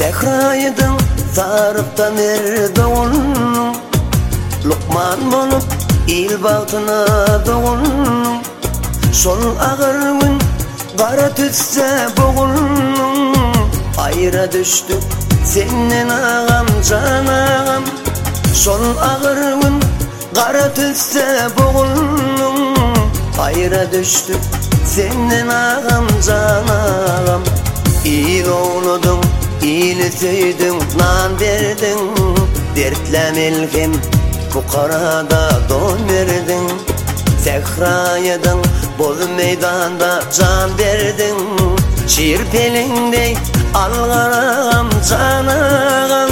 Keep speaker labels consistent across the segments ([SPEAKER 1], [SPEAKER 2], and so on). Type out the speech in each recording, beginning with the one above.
[SPEAKER 1] Zehra'ydın tarıptan erdoğun, Lukman bolup il bağtına doğun. Sol ağırın qara tütse boğun, ayra düştük senin ağam can ağam. Sol ağırın qara tütse boğun, ayra düştük senin ağam can ağam. İl oğludun, il söydün, nan verdin, dertle melhem bu karada don verdin. Zehra'ydın bol meydanda can verdin, şiir pelindey alğaram can ağam.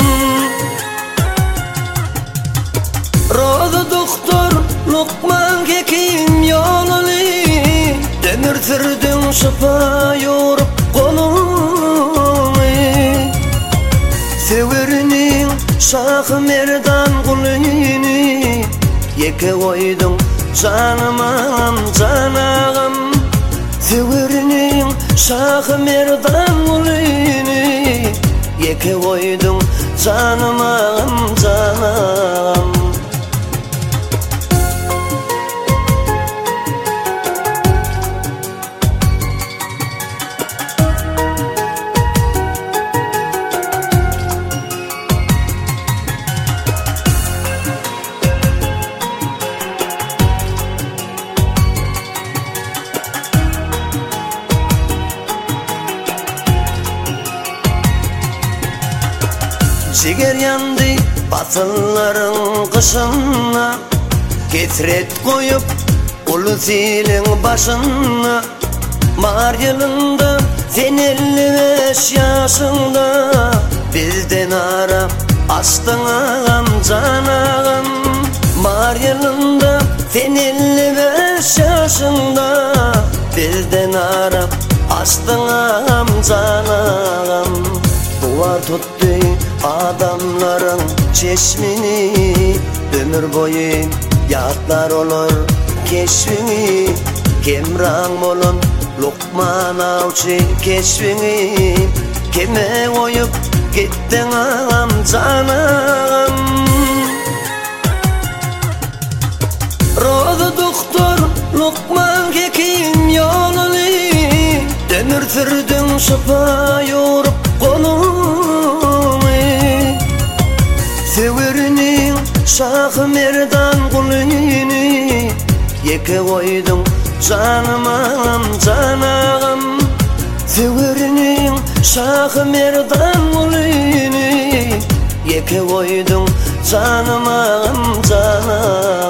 [SPEAKER 1] Rozu doktor Lukman Hekim yolunu, ömür sürdün şifa yorup kolunu. Severinin Şah Merdan kulunu, yeke koydun canım ağam can ağam. Severinin Şah Merdan kulunu, yeke koydun canım ağam can ağam. Ciger yandı batınların kışına, ketret koyup ulu zilin başına. Mar yılında sen 55 yaşında, bizden ara açtın ağam can ağam. Mar yılında sen 55 yaşında, bizden ara açtın ağam can ağam. Duvar tuttu adamların çeşmini, ömür boyu yatlar olur keşfini. Kemran olun Lukman avcı keşfini, kime koyup gittin ağam can ağam. Rozu doktor Lukman Hekim yolunu, ömür sürdün şifa yorup kolunu. Severinin Şah Merdan kulunu, yeke koydun canım ağam can ağam. Severinin Şah Merdan kulunu, yeke koydun canım ağam can ağam.